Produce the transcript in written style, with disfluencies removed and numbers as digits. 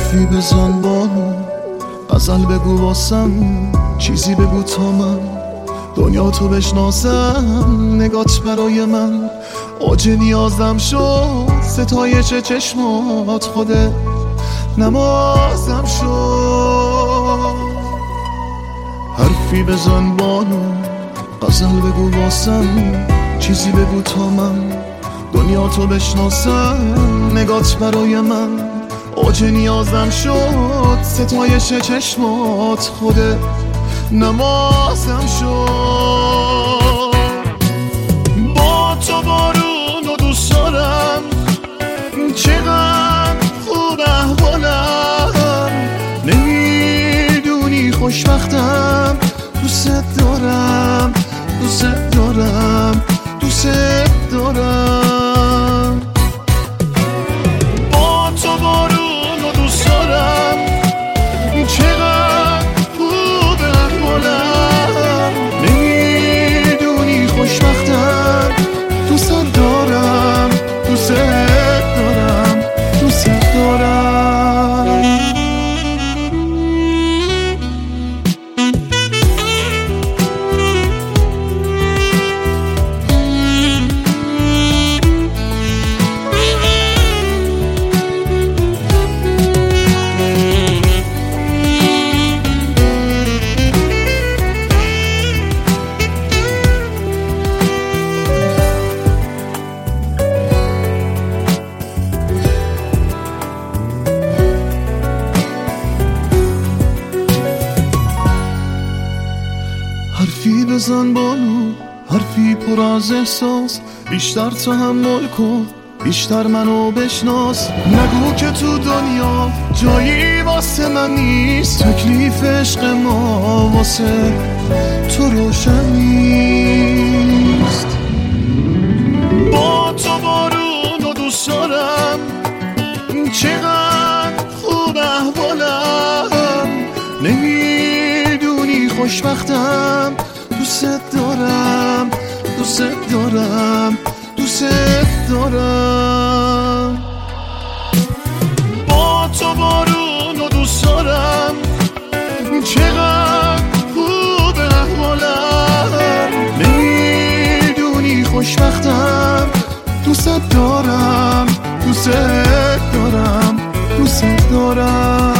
حرفی بزن بانو، غزل بگو واسم، چیزی بگو تا من دنیا تو بشناسم. نگات برای من اوج نیازم شد، ستایش چشمات خوده نمازم شد. حرفی بزن بانو، غزل بگو واسم، چیزی بگو تا من دنیا تو بشناسم. نگات برای من اوج نیازم شد، ستایش چشمات خوده نمازم شد. با تو بارون و دوست دارم، چقدر خوب احوالم، نمیدونی خوشبختم. دوست دارم دوست دارم دوست دارم. با تو بارون و دوست دارم، چقدر خوب احوالم، نمیدونی خوشبختم. دوست دارم دوست دارم دوست دارم. حرفی بزن بانو، حرفی پر از احساس، بیشتر تحمل کن، بیشتر منو بشناس. نگو که تو دنیا جایی واسه من نیست، تکلیف عشق ما واسه تو روشن نیست. با تو بارون و دوست دارم، چقدر خوب احوالم، نمیدونی خوشبختم. دوست دارم دوست دارم دوست دارم. با تو بارون و دوست دارم، چقدر خوب احوالم، نمیدونی خوشبختم. دوست دارم دوست دارم دوست دارم.